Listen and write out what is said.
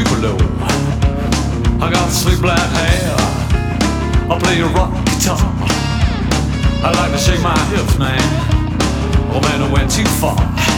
Tupelo. I got slick black hair, I play a rock guitar. I like to shake my hips, man. Oh man, I went too far.